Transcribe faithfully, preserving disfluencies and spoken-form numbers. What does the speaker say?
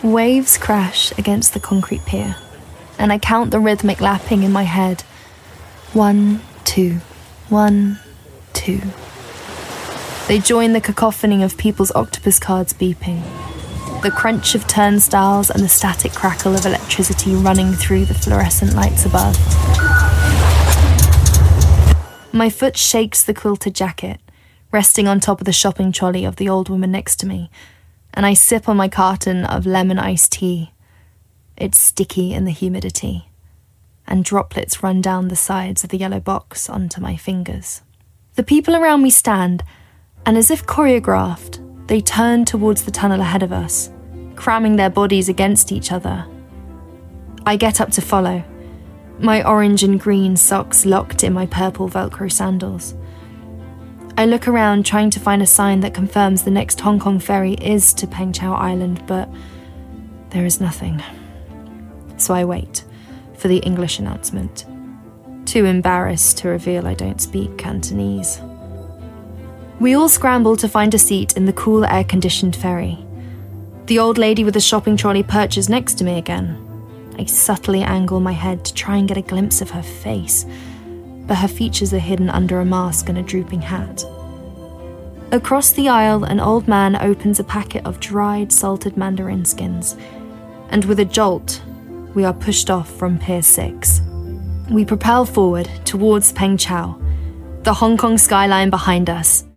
Waves crash against the concrete pier, and I count the rhythmic lapping in my head. One, two, one, two. They join the cacophony of people's octopus cards beeping, the crunch of turnstiles and the static crackle of electricity running through the fluorescent lights above. My foot shakes the quilted jacket, resting on top of the shopping trolley of the old woman next to me, and I sip on my carton of lemon iced tea. It's sticky in the humidity, and droplets run down the sides of the yellow box onto my fingers. The people around me stand, and as if choreographed, they turn towards the tunnel ahead of us, cramming their bodies against each other. I get up to follow, my orange and green socks locked in my purple Velcro sandals. I look around trying to find a sign that confirms the next Hong Kong ferry is to Peng Chau Island, but there is nothing. So I wait for the English announcement, too embarrassed to reveal I don't speak Cantonese. We all scramble to find a seat in the cool air-conditioned ferry. The old lady with the shopping trolley perches next to me again. I subtly angle my head to try and get a glimpse of her face, but her features are hidden under a mask and a drooping hat. Across the aisle, an old man opens a packet of dried, salted mandarin skins, and with a jolt, we are pushed off from Pier six. We propel forward towards Peng Chau, the Hong Kong skyline behind us,